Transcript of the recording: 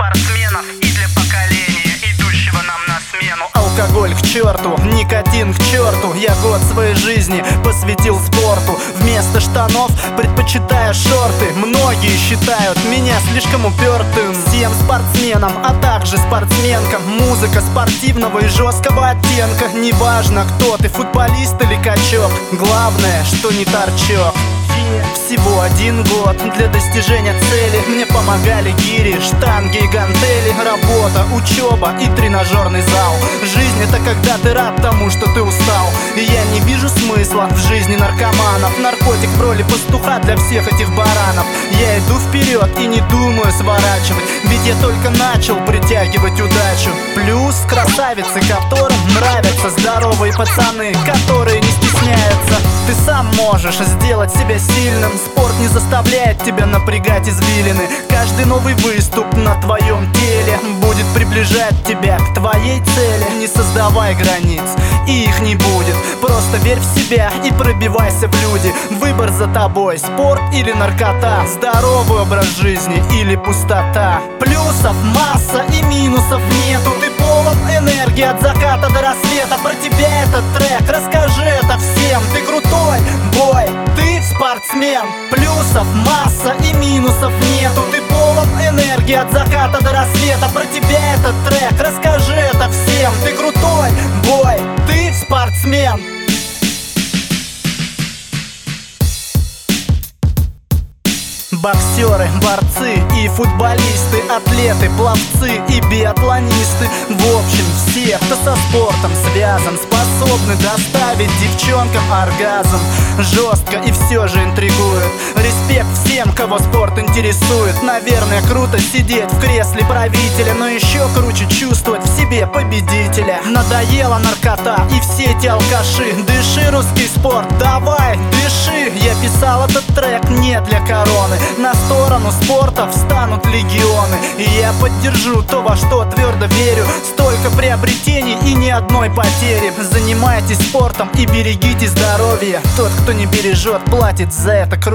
спортсменов и для поколения, идущего нам на смену. Алкоголь к черту, никотин к черту. Я год своей жизни посвятил спорту. Вместо штанов предпочитаю шорты. Многие считают меня слишком упертым. Всем спортсменам, а также спортсменкам, музыка спортивного и жесткого оттенка. Неважно, кто ты, футболист или качок, главное, что не торчок. Всего 1 год для достижения цели. Мне помогали гири, штанги и гантели. Работа, учеба и тренажерный зал. Жизнь — это когда ты рад тому, что ты устал. И я не вижу смысла в жизни наркоманов. Наркотик в роли пастуха для всех этих баранов. Я иду вперед и не думаю сворачивать, ведь я только начал притягивать удачу. Плюс красавицы, которым нравятся здоровые пацаны, которые не стесняются. Ты сам можешь сделать себя сильным. Спорт не заставляет тебя напрягать извилины. Каждый новый выступ на твоем теле будет приближать тебя к твоей цели. Не создавай границ, и их не будет. Просто верь в себя и пробивайся в люди. Выбор за тобой: спорт или наркота, здоровый образ жизни или пустота. Плюсов масса и минусов нету. Ты полон энергии от заката до рассвета. Про тебя этот трек, расскажи это всем. Ты крутой бой, ты спортсмен. Плюсов масса и минусов нету. Ты полон энергии от заката до рассвета. Про тебя этот трек, расскажи это всем. Ты крутой бой, ты спортсмен. Боксеры, борцы и футболисты, атлеты, пловцы и биатлонисты. В общем, все, кто со спортом связан, способны доставить девчонкам оргазм. Жестко и все же интригует. Респект всем, кого спорт интересует. Наверное, круто сидеть в кресле правителя, но еще круче чувствовать в себе победителя. Надоела наркота и все эти алкаши. Дыши, русский спорт, давай, дыши. Я писал этот трек не для короны. На сторону спорта встанут легионы. И я поддержу то, во что твердо верю. Столько приобретений и ни одной потери. Занимайтесь спортом и берегите здоровье. Тот, кто не бережет, платит за это кровью.